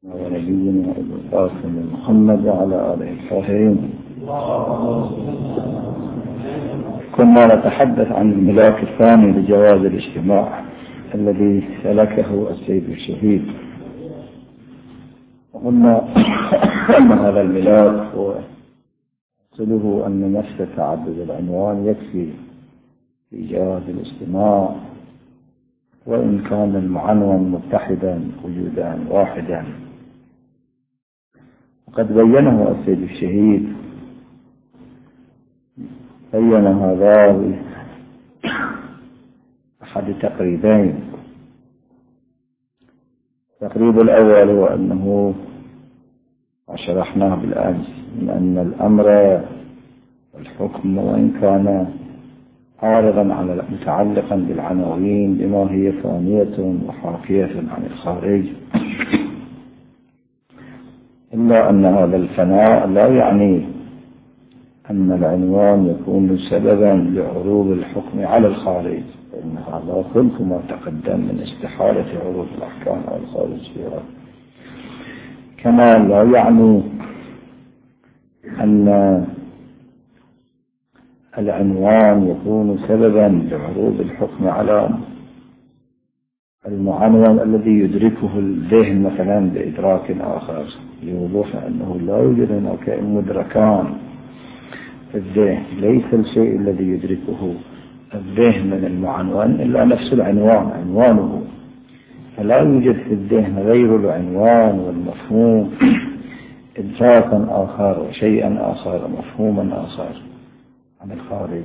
ونبينا القاسم محمد وعلى آله الطاهرين. كنا نتحدث عن الملاك الثاني لجواز الاجتماع الذي سلكه السيد الشهيد، وقلنا أن هذا الملاك وصله أن نفس تعدد العنوان يكفي في جواز الاجتماع، وإن كان المعنون متحدا وجودا واحدا. وقد بينه السيد الشهيد، بين هذا أحد تقريبين. التقريب الأول هو أنه شرحناه بالأمس من أن الأمر والحكم وإن كان عارضا على متعلقا بالعناوين بما هي ثانية وحاكية عن الخارج، إلا أن هذا الفناء لا يعني أن العنوان يكون سببا لعروض الحكم على الخارج، فإن هذا كل ما تقدم من استحالة عروض الأحكام على الخارج فيها. كما لا يعني أن العنوان يكون سببا لعروض الحكم على المعنون الذي يدركه الذهن مثلا بإدراك آخر، لوضوح أنه لا يوجد هناك مدركان في الذهن، ليس الشيء الذي يدركه الذهن من المعنون إلا نفس العنوان عنوانه، فلا يوجد في الذهن غير العنوان والمفهوم إدراكا آخر وشيئا آخر مفهوما آخر عن الخارج.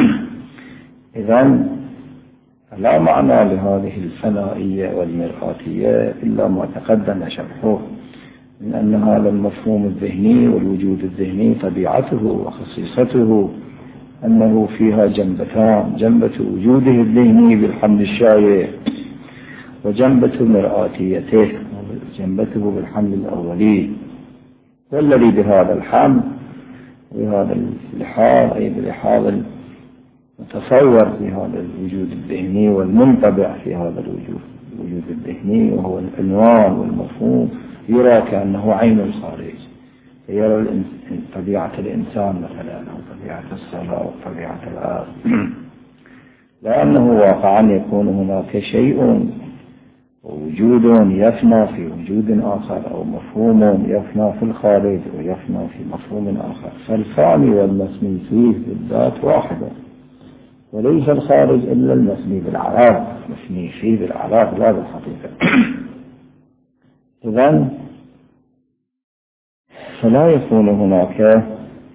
إذن لا معنى لهذه الفنائية والمرآتية إلا ما تقدم شرحه من أن هذا المفهوم الذهني والوجود الذهني طبيعته وخصيصته أنه فيها جنبتان: جنبة وجوده الذهني بالحمل الشايع، وجنبة مرآتيته جنبته بالحمل الأولي. والذي بهذا الحمل وهذا اللحاظ أي بلحاظ المتصور في هذا الوجود الذهني والمنطبع في هذا الوجود الذهني وهو العنوان والمفهوم، يرى كأنه عين الخارج، يرى طبيعة الإنسان مثلا أو طبيعة الصلاة أو طبيعة الآب، لأنه واقعا يكون هناك شيء وجود يفنى في وجود آخر، أو مفهوم يفنى في الخارج ويفنى في مفهوم آخر، فالفاني والمسمي فيه بالذات واحدة، وليس الخارج إلا المسمي بالعراض، مسمي فيه بالعراض لا بالحقيقة. إذن فلا يكون هناك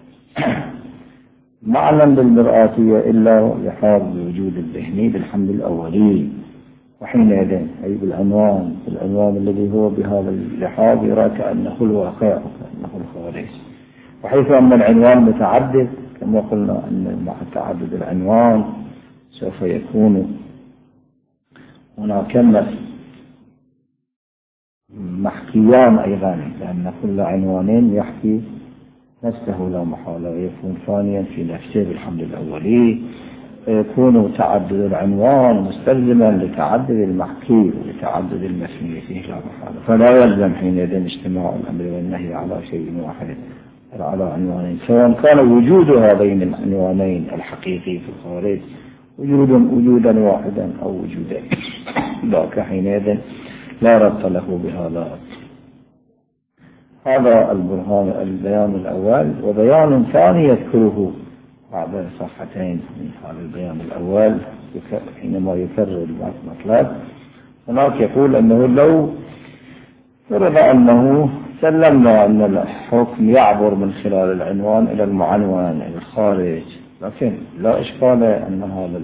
معنى للمرآتية إلا لحاظ الوجود الذهني بالحمل الأولي، وحينئذ أي بالعنوان الذي هو بهذا اللحاظ يرى كأنه الواقع وكأنه الخارج. وحيث أن العنوان متعدد كما قلنا أن مع تعدد العنوان سوف يكون هناك محكيان أيضا، لأن كل عنوان يحكي نفسه لا محالة، ويكون ثانيا في نفسه بالحمل الأولي، فيكون تعدد العنوان مستلزما لتعدد المحكي ولتعدد المسمي فيه لا محالة، فلا يلزم حينئذ اجتماع الأمر والنهي على شيء واحد على عنوانين، سواء كان وجود هذين العنوانين الحقيقي في الخارج وجودا واحدا أو وجودين، ذاك حينئذ لا ربط له بهذا. هذا البيان الأول. وبيان ثاني يذكره بعد صفحتين من هذا البيان الأول حينما يكرر المطلب، هناك يقول أنه لو فرض أنه سلمنا أن الحكم يعبر من خلال العنوان إلى المعنون إلى الخارج، لكن لا إشكال أن هذا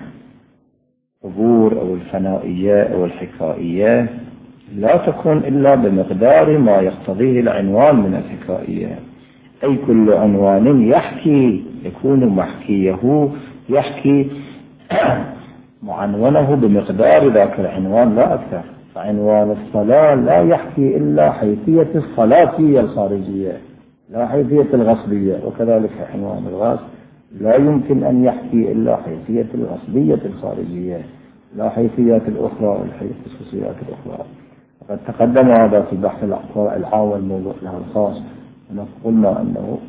العبور أو الفنائية أو الحكائية لا تكون إلا بمقدار ما يقتضيه العنوان من الحكائية، أي كل عنوان يحكي يكون محكيه يحكي معنونه بمقدار ذاك العنوان لا أكثر. فعنوان الصلاة لا يحكي إلا حيثية الصلاة الخارجية لا حيثية الغصبية، وكذلك عنوان الغصب لا يمكن أن يحكي إلا حيثية الغصبية الخارجية لا حيثيات الأخرى والخصوصيات الأخرى. قد تقدم هذا في بحث العام والموضوع له الخاص. قلنا أنه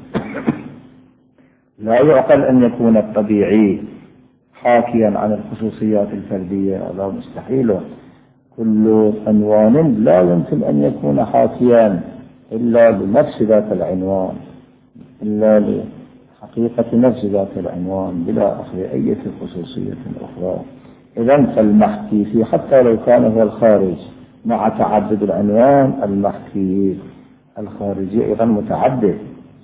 لا يعقل أن يكون الطبيعي حاكيا عن الخصوصيات الفردية، هذا مستحيل. كل عنوان لا يمكن أن يكون حاكيا إلا لنفس ذات العنوان، إلا لحقيقة نفس ذات العنوان بلا أخذ أي خصوصية أخرى. إذن فالمحكي فيه حتى لو كان هو الخارج مع تعدد العنوان، المحكي الخارجي أيضا متعدد.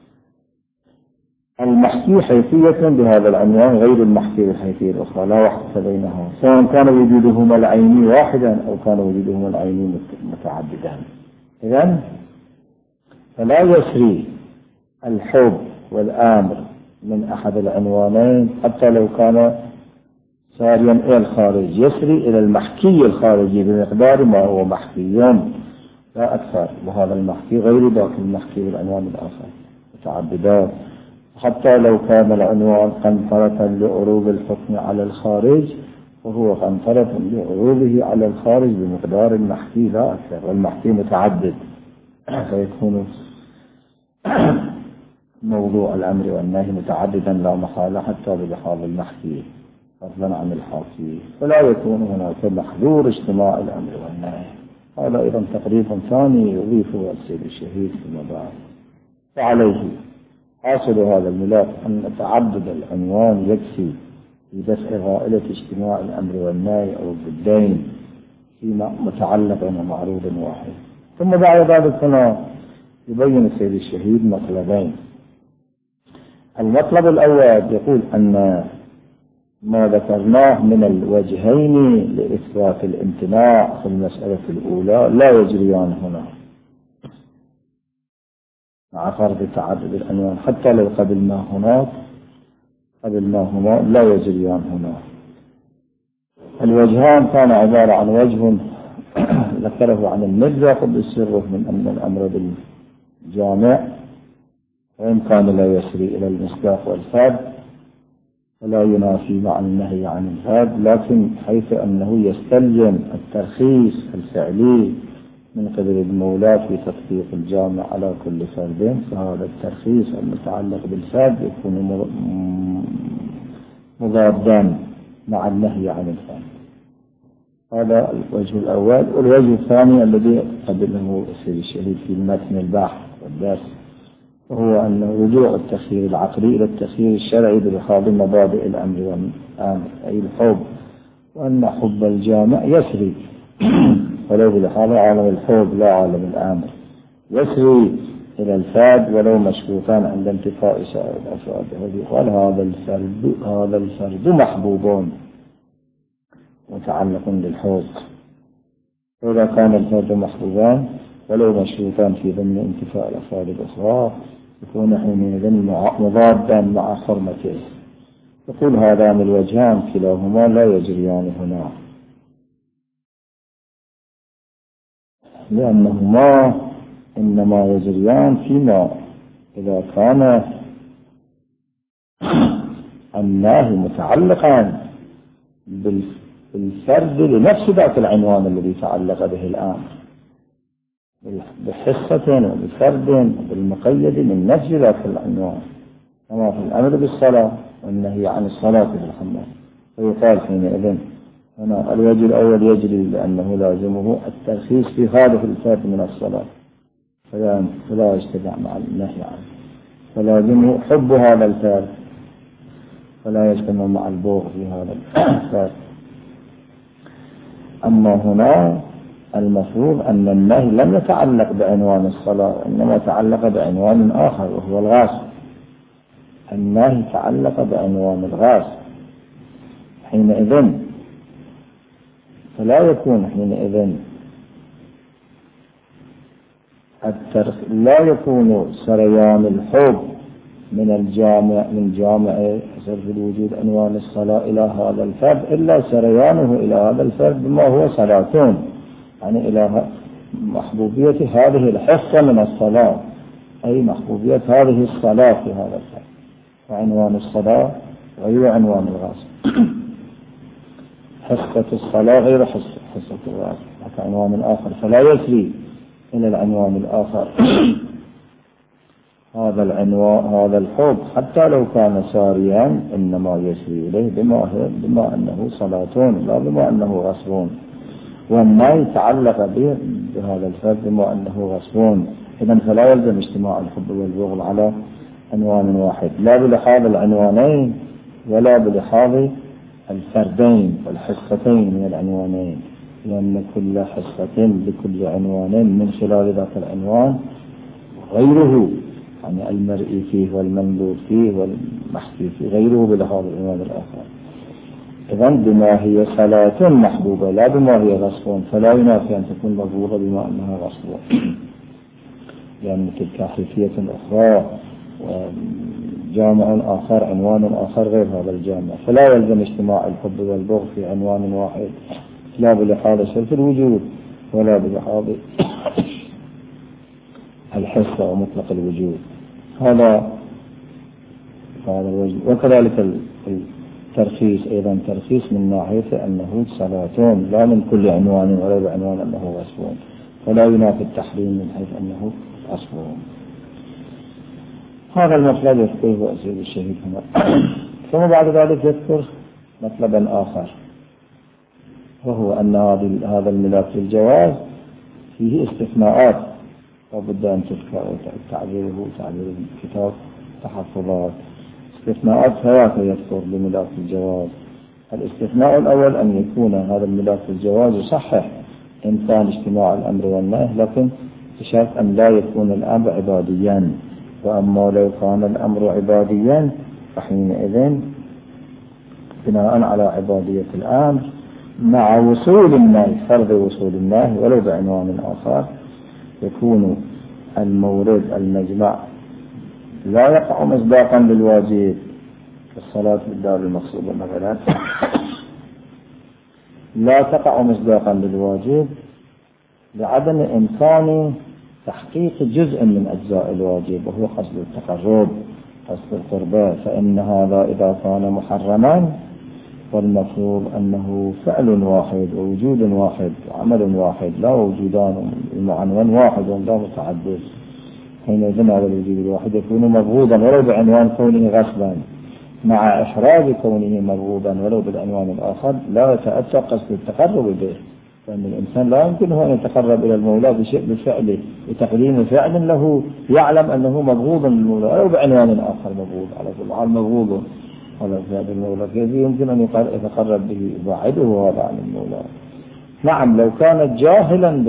المحكي حيثية بهذا العنوان غير المحكي بالحيثية الأخرى، لا وحدة بينها، سواء كان وجودهما العيني واحدا أو كان وجودهما العيني متعددا. إذن فلا يسري الحب والآمر من أحد العنوانين حتى لو كان ساريا إلى الخارج، يسري إلى المحكي الخارجي بمقدار ما هو محكي لا أكثر، وهذا المحكي غير باقي المحكي بالعنوان الآخر متعددات. حتى لو كان العنوان قنطرة لعروض الحكم على الخارج، وهو قنطرة لعروضه على الخارج بمقدار المحكي لا أكثر، والمحكي متعدد، فيكون موضوع الأمر والنهي متعددا لا محالة حتى بلحاظ المحكي فضلا عن الحاكي، فلا يكون هناك محذور اجتماع الأمر والنهي. هذا أيضا تقريب ثاني يضيفه السيد الشهيد فيما بعد. فعليه حاصل هذا الملاك أن تعدد العنوان يكفي في دفع غائلة اجتماع الأمر والنهي أو الضدين فيما متعلق بمعروض واحد. ثم بعد ذلك هنا يبين السيد الشهيد مطلبين. المطلب الأول يقول أن ما ذكرناه من الوجهين لإثبات الامتناع في المسألة الأولى لا يجريان هنا مع فرض تعدد العنوان، حتى لو قبلنا هنا لا يجريان هنا. الوجهان كان عبارة عن وجه ذكره عن المرزا قبل سره من أن الأمر بالجامع وإن كان لا يسري إلى المصداق والفرد ولا ينافي مع النهي عن الفرد، لكن حيث أنه يستلزم الترخيص الفعلي من قبل المولى في تطبيق الجامع على كل فرد، فهذا الترخيص المتعلق بالفرد يكون مضادا مع النهي عن الفرد. هذا الوجه الأول. والوجه الثاني الذي قبله السيد الشهيد في المتن البحث والدرس، وهو أن رجوع التخيير العقلي إلى التخيير الشرعي بلحاظ مبادئ الأمر والآمر أي الحب، وأن حب الجامع يسري ولو بلحاظ عالم الحب لا عالم الآمر، يسري إلى الفرد ولو مشروطان عند انتفاء سائر الأفراد. قال هذا الفرد محبوب متعلق بالحب، فإذا كان الفرد محبوبان ولو مشروطان في ضمن انتفاء الأفراد الأخرى يكون حينئذ مضادا مع حرمته. يقول هذان الوجهان كلاهما لا يجريان هنا، لأنهما إنما يجريان فيما إذا كان النهي متعلقا بالفرد لنفس ذات العنوان الذي تعلق به الأمر، بحصة وبفرد وبالمقيد من نفس ذات العنوان، كما في الأمر بالصلاة والنهي عن الصلاة في الحمام. فيقال حينئذ هنا الوجه الأول يجري لأنه لازمه الترخيص في هذا الفرد من الصلاة فلا يجتمع مع النهي عنه، فلازمه حب هذا الفرد فلا يجتمع مع البغض في هذا الفرد. أما هنا المفروض أن النهي لم يتعلق بعنوان الصلاة، إنما تعلق بعنوان آخر وهو الغاصب. النهي تعلق بعنوان الغاصب، حينئذ فلا يكون لا يكون سريان الحب من جامع سر الوجود عنوان الصلاة إلى هذا الفرد إلا سريانه إلى هذا الفرد ما هو صلاة، يعني إلى محبوبية هذه الحصة من الصلاة، أي محبوبية هذه الصلاة في هذا الفرد، وعنوان الصلاة غير عنوان الغاصب. حصة الصلاة غير حصة الغاصب، عنوان آخر فلا يسري إلى العنوان الآخر. هذا الحب حتى لو كان ساريا إنما يسري إليه بما أنه صلاتون لا بما أنه غصبون، وما يتعلق به بهذا الفرد بما أنه غصبون. إذن فلا يلزم اجتماع الحب والبغض على عنوان واحد، لا بلحاظ العنوانين ولا بلحاظ الفردين والحصتين من العنوانين، لأن كل حصة لكل عنوان من خلال ذاك العنوان غيره، يعني المرئي فيه والمنظور فيه والمحكي فيه غيره بلحاظ العنوان الآخر. إذن بما هي صلاة محبوبة لا بما هي غصب، فلا ينافي أن تكون مبغوضة بما أنها غصب، لأن تلك حيثية أخرى وجامع آخر عنوان آخر غير هذا الجامع، فلا يلزم اجتماع الحب والبغض في عنوان واحد، لا بلحاظ شرط الوجود ولا بلحاظ الحصة ومطلق الوجود. هذا الوجه. وكذلك الترخيص أيضا ترخيص من ناحية أنه صلاتون لا من كل عنوان ولا بعنوان أنه غصبون، فلا ينافي التحريم من حيث أنه غصبون. هذا المطلب يذكره أسيد الشهيد هنا. ثم بعد ذلك يذكر مطلبا آخر، وهو أن هذا الملاك للجواز فيه استثناءات وبد أن تذكر تعبيره تعبير الكتاب تحفظات. استثناءات ثلاثة يذكر لملاك الجواز. الاستثناء الأول أن يكون هذا الملاك الجواز يصحح إن كان اجتماع الأمر والنهي، لكن بشرط أن لا يكون الأمر عباديا، وأما لو كان الأمر عباديا فحينئذ بناء على عبادية الأمر مع وصول النهي فرض وصول النهي ولو بعنوان آخر يكون المورد المجمع لا يقع مصداقا للواجب كالصلاة بالدار المقصودة مثلا، لا تقع مصداقا للواجب لعدم إمكان تحقيق جزء من أجزاء الواجب وهو قصد التقرب قصد القربة، فإن هذا إذا كان محرما والمفروض أنه فعل واحد ووجود واحد وعمل واحد لا وجودان المعنون واحد ولا متعدد، حينئذ هذا الوجود الواحد يكون مبغوضا ولو بعنوان كونه غصبا، مع إحراج كونه مبغوضا ولو بالعنوان الآخر لا يتأتى قصد التقرب به، فإن الإنسان لا يمكنه أن يتقرب إلى المولى بفعله بتقديم فعل له يعلم أنه مبغوضا للمولى ولو بعنوان آخر مبغوض على كل حال مبغوض على فعل المولى، كيف يمكن أن يتقرب به يبعده هذا عن المولى؟ نعم لو كان جاهلا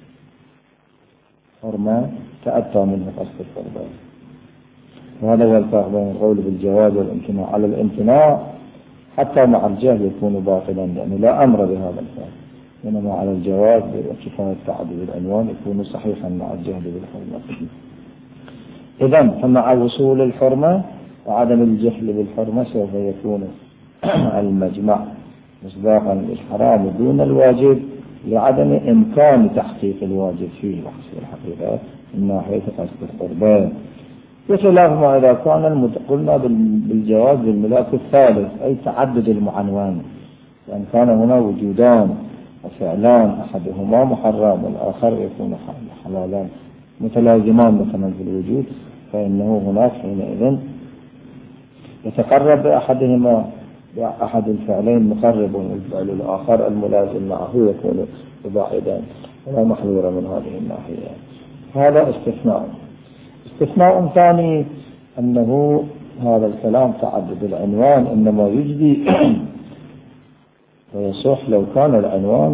بالحرمة تأتى منه قصد القربان. وهذا هو الفرق بين القول بالجواز والامتناع. على الامتناع حتى مع الجهل يكون باطلا لأنه لا أمر بهذا الفعل، إنما على الجواز بكفاية تعدد العنوان يكون صحيحا مع الجهل بالحرمة. إذن فمع وصول الحرمة وعدم الجهل بالحرمة سوف يكون المجمع مصداقا للحرام دون الواجب لعدم إمكان تحقيق الواجب فيه وحصل الحقيقة من ناحية قصد القربان، بخلاف ما إذا كان قلنا بالجواز بالملاك الثالث أي تعدد المعنوان، لأن كان هنا وجودان وفعلان أحدهما محرم والآخر يكون حلالان متلازمان مثلا في الوجود، فإنه هناك حينئذ يتقرب بأحدهما بأحد الفعلين مقرب والفعل الآخر الملازم معه يكون بعيدا ولا محذور من هذه الناحية. هذا استثناء. استثناء ثاني أنه هذا الكلام تعدد العنوان إنما يجدي ويصح لو كان العنوان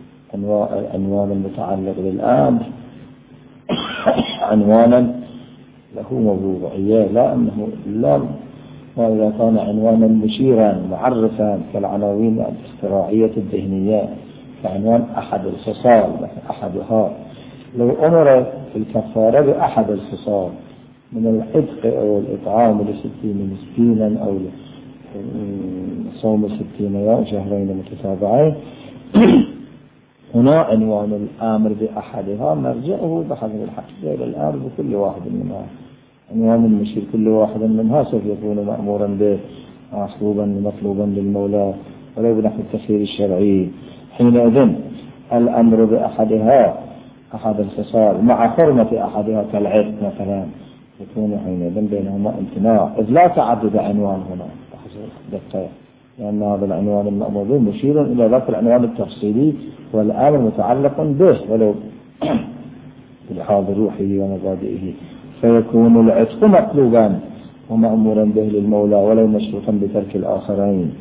المتعلق بالأمر عنوانا له موضوعية، لا أنه لا وإذا كان عنوانا مشيرا معرفا كالعناوين الاختراعية الذهنية كعنوان أحد الخصال أحدها، لو أمر في الكفارة بأحد الخصال من العتق أو الإطعام ل60 مسكينا أو صوم 60 يوم شهرين متتابعين هنا عنوان الآمر بأحدها مرجعه بحسب الحقيقة إلى الآمر بكل واحد منها، عنوان المشير كل واحد منها سوف يكون مأمورا به محبوبا مطلوبا للمولى ولو بنحو التخيير الشرعي. حينئذ الأمر بأحدها أحد الخصال مع حرمة أحدها كالعتق مثلا يكون حينئذ بينهما امتناع، إذ لا تعدد عنوان هنا دقيق، لأن هذا العنوان المأمور به مشير إلى ذاك العنوان التفصيلي والأمر متعلق به ولو بلحاظ روحه ومبادئه، فيكون العتق مطلوبا ومأمورا به للمولى ولو مشروطا بترك الآخرين،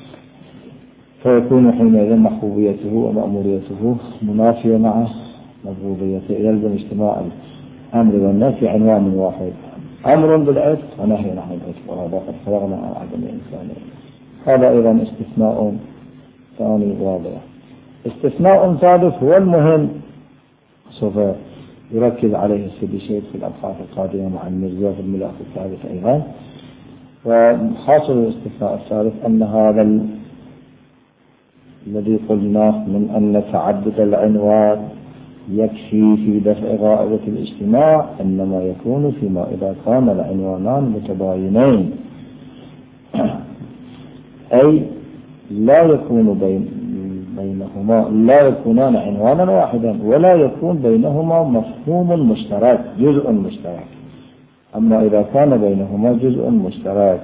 فيكون حينئذ محبوبيته ومأموريته منافية مع مطلوبيته، يلزم اجتماع الأمر والنهي في عنوان واحد، أمر بالعتق ونهي عن العتق، وهذا قد فرغنا عن عدم الإنسانية. هذا أيضا استثناء ثاني واضح. استثناء ثالث هو المهم سوف يركز عليه السيد الشيخ في الأبحاث القادمة مع المرزا في الملف الثالث أيضا. وحاصل الاستثناء الثالث أن هذا الذي قلناه من أن تعدد العنوان يكفي في دفع غائبة الاجتماع إنما يكون فيما إذا كان العنوانان متباينين، أي لا يكون بينهما لا يكونان عنوانا واحدا ولا يكون بينهما مفهوم مشترك جزء مشترك. أما إذا كان بينهما جزء مشترك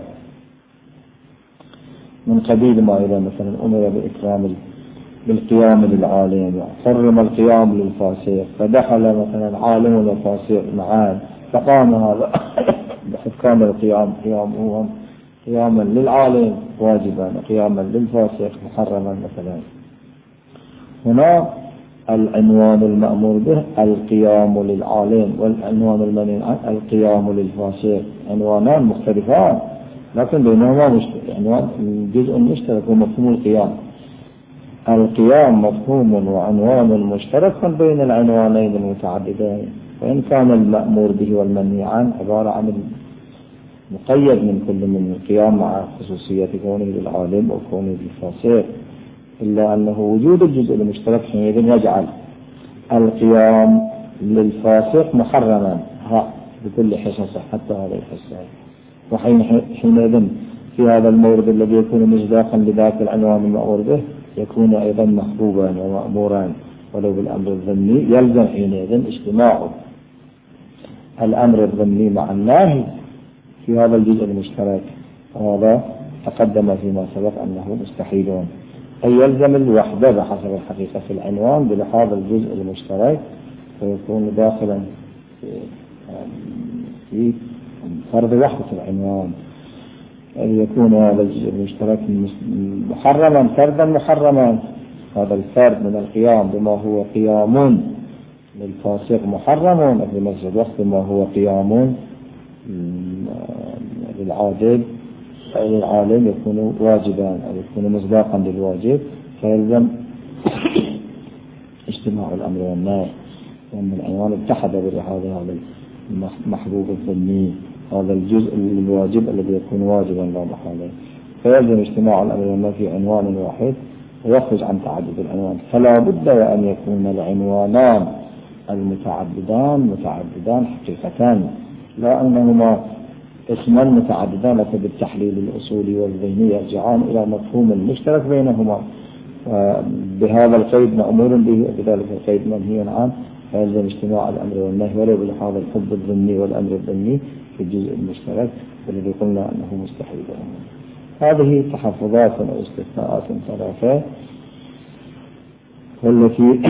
من قبيل ما إذا مثلا أمر بالقيام للعالم، حرم القيام للفاسق، فدخل مثلا عالم وفاسق معا فقام هذا بحكام القيام قياما للعالم واجبا قياما للفاسق محرما مثلا. هنا العنوان المأمور به القيام للعالم، والعنوان المنهي عنه القيام للفاسق، عنوانان مختلفان لكن بينهما عنوان جزء مشترك ومفهوم القيام. القيام مفهوم وعنوان مشترك بين العنوانين المتعددين، وإن كان المأمور به والمنهي عنه عبارة عن مقيد من كل من القيام مع خصوصية كونه للعالم وكونه للفاسق، إلا أنه وجود الجزء المشترك حينئذ يجعل القيام للفاسق محرما بكل حصصه حتى هذا الحصة، وحينئذ في هذا المورد الذي يكون مصداقا لذاك العنوان المأمور به يكون أيضا محبوبا ومأمورا ولو بالأمر الذمي، يلزم حينئذ اجتماع الأمر الذمي مع النهي في هذا الجزء المشترك، وهذا تقدم فيما سبق أنه مستحيل، أي يلزم الوحدة بحسب الحقيقة في العنوان بلحاظ الجزء المشترك، فيكون داخلا في فرض وحدة العنوان، أن يكون هذا الجزء المشترك محرما فردا محرما، هذا الفرد من القيام بما هو قيام للفاسق محرم، في نفس الوقت بما هو قيام للعالم يكون واجبا أو يكون مصداقا للواجب، فيلزم اجتماع الأمر والنهي، وأن العنوان اتحد بهذا المحبوب الظني، هذا الجزء الواجب الذي يكون واجبا لا محالة، فيلزم اجتماع الأمر والنهي في عنوان واحد ويخرج عن تعدد العنوان. فلا بد وأن يكون العنوانان المتعددان حقيقة، لا أنهما اسمان متعددان لكن بالتحليل الأصولي والذهني يرجعان إلى مفهوم مشترك بينهما، بهذا القيد مأمور به وبذلك القيد منهي عنه، فيلزم اجتماع الأمر والنهي ولو بلحاظ الحب الظني والأمر الظني في الجزء المشترك الذي قلنا أنه مستحيل. هذه تحفظات واستثناءات ثلاثة، والتي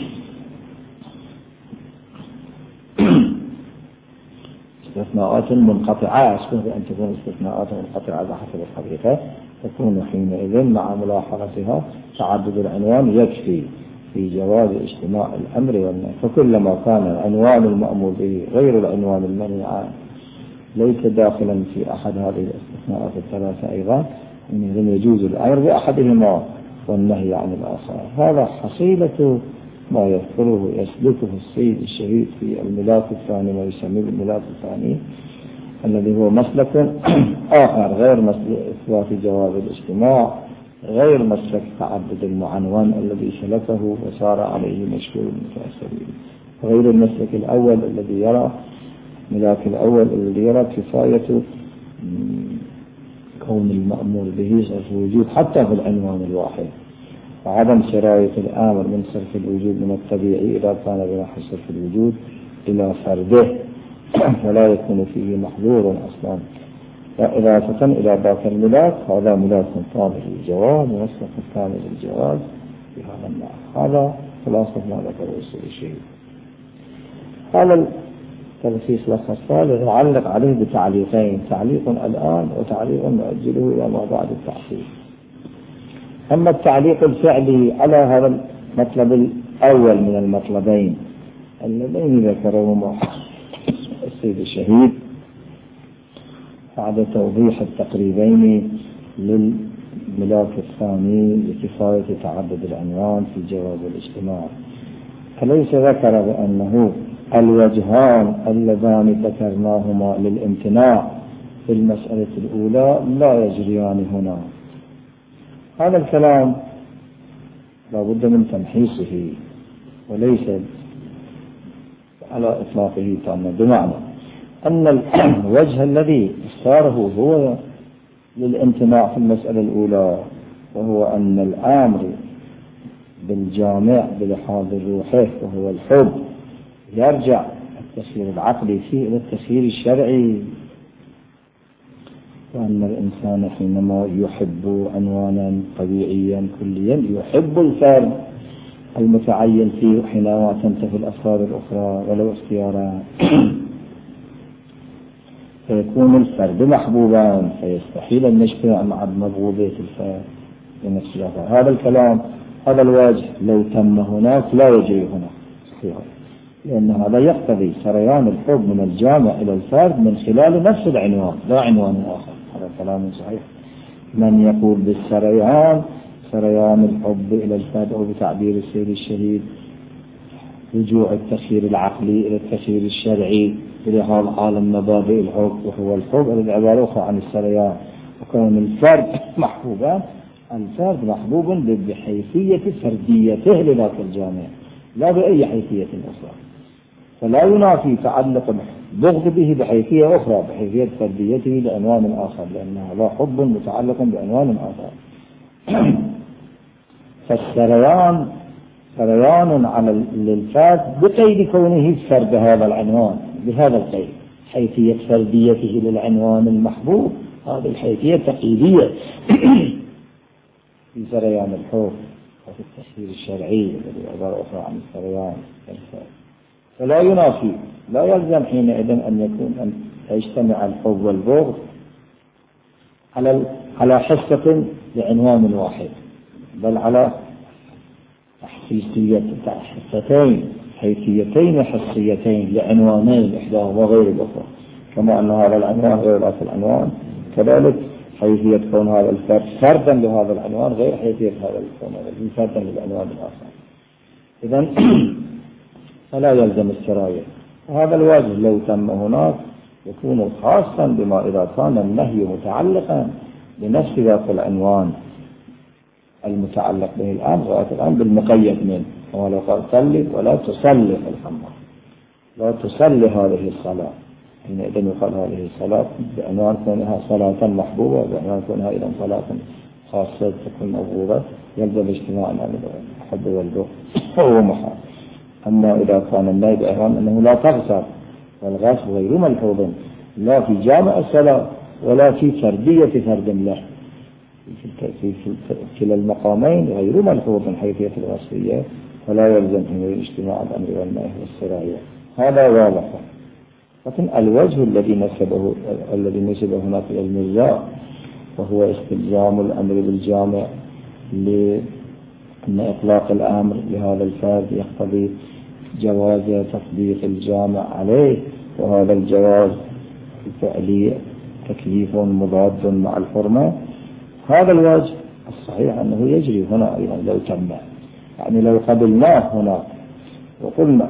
استثناءات منقطعة أشبه بأن تكون استثناءات منقطعة على حسب الحقيقة، تكون حينئذ مع ملاحظتها تعدد العنوان يكفي في جواز اجتماع الأمر والنهي، فكلما كان العنوان المأمور به غير العنوان المنهي عنه ليس داخلا في أحد هذه الاستثناءات الثلاثة أيضا حينئذ يجوز الأمر بأحدهما والنهي عن الآخر. هذا حصيلة ما يذكره يسلكه السيد الشهيد في الملاك الثاني، ما يسميه الملاك الثاني، الذي هو مسلك آخر غير مسلك إثبات جواز الاجتماع، غير مسلك تعدد المعنون الذي سلكه وسار عليه مشهور المتأثرين، غير المسلك الأول الذي يرى ملاك الأول الذي يرى كفاية كون المأمور به في وجود حتى في العنوان الواحد، وعدم سراية الأمر من صرف الوجود من الطبيعي إذا كان بنحو صرف الوجود إلى فرده ولا يكون فيه محظور أصلا، وإضافة إلى ذاك الملاك هذا ملاك كامل الجواز ومسلك كامل الجواز بهذا المعنى. هذا خلاصة ما ذكره الشيخ. هذا التلخيص الثالث يعلق عليه بتعليقين، تعليق الآن وتعليق نؤجله إلى ما بعد التحقيق. أما التعليق الفعلي على هذا المطلب الأول من المطلبين اللذين ذكرهما السيد الشهيد بعد توضيح التقريبين للملاك الثاني لكفاية تعدد العنوان في جواز الاجتماع، فليس ذكر بأنه الوجهان اللذان ذكرناهما للامتناع في المسألة الأولى لا يجريان هنا. هذا الكلام لا بد من تمحيصه وليس على إطلاقه تاما، بمعنى أن الوجه الذي اختاره هو للامتناع في المسألة الأولى وهو أن الأمر بالجامع بلحاظ الروحي وهو الحب يرجع التسخير العقلي فيه إلى التسخير الشرعي، وأن الإنسان حينما يحب عنوانا طبيعيا كليا يحب الفرد المتعين فيه حينما تنتفي الأفراد الأخرى ولو اختيارا فيكون الفرد محبوبا فيستحيل أن نجتمع مع مبغوضية الفرد بنفس الوقت. هذا الكلام هذا الواجه لو تم هناك لا يجري هنا صحيح، لأن هذا يقتضي سريان الحب من الجامع إلى الفرد من خلال نفس العنوان لا عنوان آخر. هذا كلام صحيح. من يقول بالسريان سريان الحب إلى الفرد أو بتعبير السيد الشهيد رجوع التسخير العقلي إلى التسخير الشرعي إلى هذا عالم مبادئ الحب وهو الحب إلى العبارة أخرى عن السريان، وكون الفرد محبوبا الفرد محبوب بحيثية فرديته لذاك الجامع لا بأي حيثية أخرى، فلا ينافي تعلق بغض به بحيثية أخرى بحيثية فرديته لعنوان آخر، لأن هذا حب متعلق بعنوان آخر. فالسريان سريان على للفرد بقيد كونه فرد هذا العنوان بهذا القيد، حيثية فرديته للعنوان المحبوب هذه الحيثية تقييدية في سريان الحب وفي التسخير الشرعي الذي عبارة أخرى عن السريان الفرد. فلا ينافي لا يلزم حينئذ أن يكون أن يجتمع الحب والبغض على حصة لعنوان واحد، بل على حصتين حيثيتين حصيتين لعنوانين إحداهما غير الأخرى، كما أن هذا العنوان غير ذاك العنوان كذلك حيثية كون هذا الفرد فردا لهذا العنوان غير حيثية هذا الكون فردا للعنوان الآخر. إذن فلا يلزم السراية. وهذا الواجب لو تم هناك يكون خاصا بما إذا كان النهي متعلقا بنفس ذاك العنوان المتعلق به الآن غاية الآن بالمقيد منه، ولو قال صلي ولا تصلي في الخمر لا تصلي هذه الصلاة، حينئذ يقال هذه الصلاة بعنوان كونها صلاة محبوبة بعنوان كونها إذا صلاة خاصة تكون مبغوضة يلزم اجتماع الحب والبغض هو محال. أما إذا كان النهي بعنوان أنه لا تغسل والغسل غير ملحوظ لا في جامع الصلاة ولا في فردية فرد له في كلا المقامين غير ملحوظ من حيثية الغسلية، فلا يلزم من اجتماع الأمر والنهي والسراية. هذا واضح. لكن الوجه الذي نسبه هناك إلى المرجع وهو استلزام الأمر بالجامع لأن إطلاق الأمر لهذا الفرد يقتضي جواز تطبيق الجامع عليه، وهذا الجواز الفعلي تكليف مضاد مع الحرمة. هذا الوجه الصحيح أنه يجري هنا أيضا لو تم، يعني لو قبلناه هنا وقلنا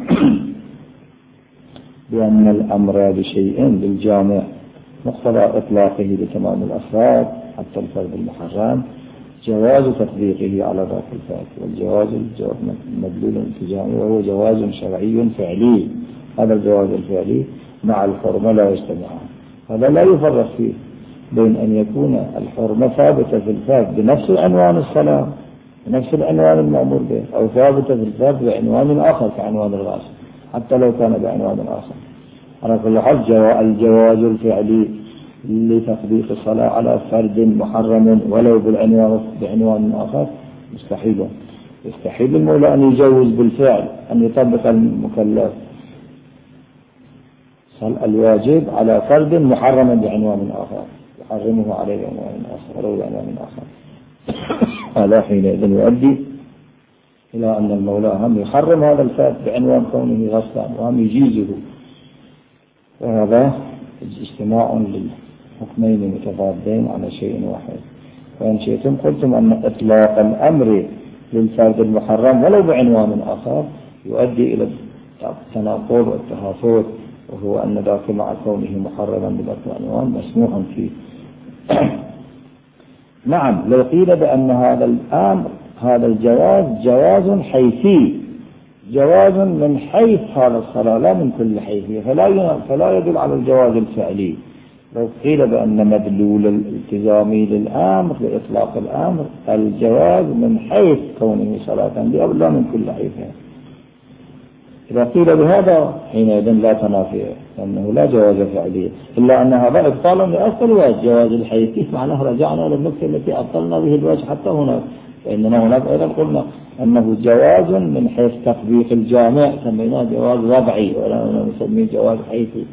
بأن الأمر بشيء بالجامع مقتضى إطلاقه لتمام الأفراد حتى الفرد المحرم جواز تطبيقه على ذاك الفرد، والجواز مدلول انتجامي وهو جواز شرعي فعلي. هذا الجواز الفعلي مع الحرمة لا يجتمعان. هذا لا يفرق فيه بين أن يكون الحرمة ثابتة في الفرد بنفس عنوان الصلاة نفس العنوان المأمور به، أو ثابتة في الفرد بعنوان آخر كعنوان الغاصب حتى لو كان بعنوان آخر. على كل حال الجواز الفعلي لتطبيق الصلاة على فرد محرم ولو بعنوان آخر مستحيل. يستحيل المولى أن يجوز بالفعل أن يطبق المكلف الواجب على فرد محرم بعنوان آخر، يحرمه عليه بعنوان آخر ولو بعنوان آخر. هذا حينئذ يؤدي إلى أن المولى هم يحرم هذا الفرد بعنوان كونه غصبا وهم يجيزه، وهذا اجتماع للحكمين متضادين على شيء واحد. وإن شئتم قلتم أن إطلاق الأمر للفرد المحرم ولو بعنوان آخر يؤدي إلى التناقض والتهافت، وهو أن ذاك مع كونه محرما بذات العنوان مسموح فيه. نعم، لو قيل بأن هذا الأمر هذا الجواز جواز حيثي، جواز من حيث هذا الصلاة لا من كل حيثية، فلا يدل على الجواز الفعلي. لو قيل بأن مدلول الالتزامي للأمر لإطلاق الأمر الجواز من حيث كونه صلاة لا من كل حيثية، إذا قيل بهذا حينئذ لا تنافي، لأنه لا جواز فعلي، إلا أن هذا إبطالا لأصل الوجه جواز الحيثي، معناه رجعنا للنقطة التي أبطلنا به الوجه حتى هنا. فإننا هناك أيضا قلنا أنه جواز من حيث تطبيق الجامع سميناه جواز وضعي، ولا نسميه جواز حيثي.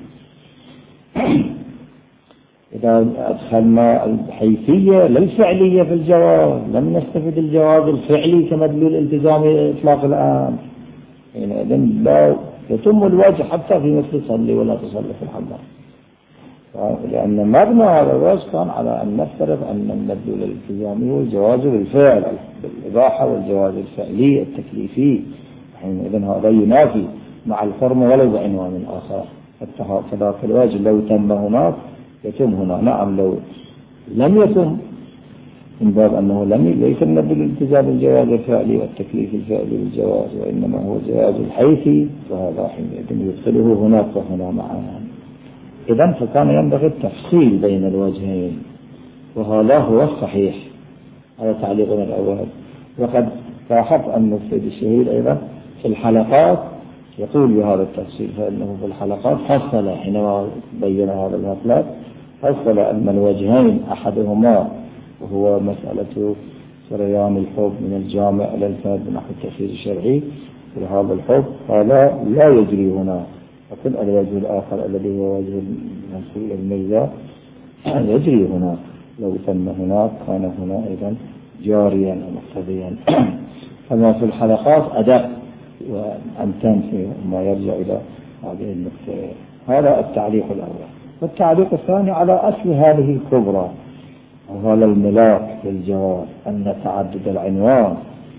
إذا أدخلنا الحيثية للفعلية في الجواز لم نستفد الجواز الفعلي كمدلول التزامي إطلاق الآن، حينئذ لا يتم الوجه حتى في مثل صلي ولا تصلي في الحمام، لأن مبنى هذا الوجه كان على أن نفترض أن المدلول الالتزامي هو الجواز بالفعل بالإباحة، والجواز الفعلي التكليفي، حينئذ هذا ينافي مع الحرمة ولو بعنوان آخر. فذاك الوجه لو تم هناك يتم هنا. نعم، لو لم يتم من باب أنه ليس المدلول الالتزام الجواز الفعلي والتكليف الفعلي بالجواز، وإنما هو جواز الحيثي، فهذا حينئذ يدخله هناك وهنا معا. إذن فكان ينبغي التفصيل بين الوجهين، وهذا هو الصحيح على تعليقنا الأول. وقد لاحظت أن السيد الشهيد أيضا في الحلقات يقول بهذا التفصيل، فإنه في الحلقات فصل حينما بين هذا المطلب، فصل أن الوجهين أحدهما وهو مسألة سريان الحب من الجامع إلى الفرد نحو التفسير الشرعي، وهذا الحب هذا لا يجري هنا، لكن الوجه الآخر الذي هو وجه المنسوب الميزة يجري هنا. لو تم هناك كان هنا أيضا جاريا ومقتضيا. كما في الحلقات أداء وأمتان فيما يرجع إلى هذه النقطة. هذا التعليق الأول. والتعليق الثاني على أصل هذه الكبرى، وهذا الملاك للجواب أن تعدد العنوان،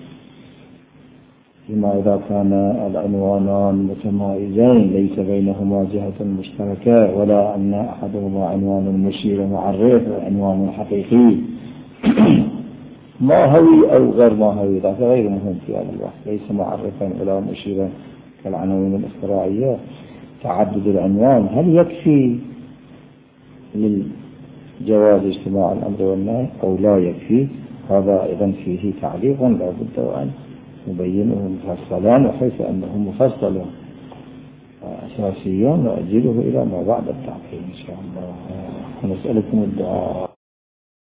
فيما إذا كان العنوانان متمايزين ليس بينهما جهة مشتركة، ولا أن أحدهما عنوان مشير معرف وعنوان حقيقي ماهوي أو غير ماهوي، ذاك غير مهم في هذا الوقت، ليس معرفا ولا مشيرا كالعناوين الاختراعية. تعدد العنوان هل يكفي للجواز اجتماع الأمر والنهي أو لا يكفي؟ هذا أيضا فيه تعليق لا بد أن نبينه مفصلا، وحيث أنه مفصل أساسيا نؤجله إلى ما بعد التعقيد إن شاء الله. ونسألكم الدعاء.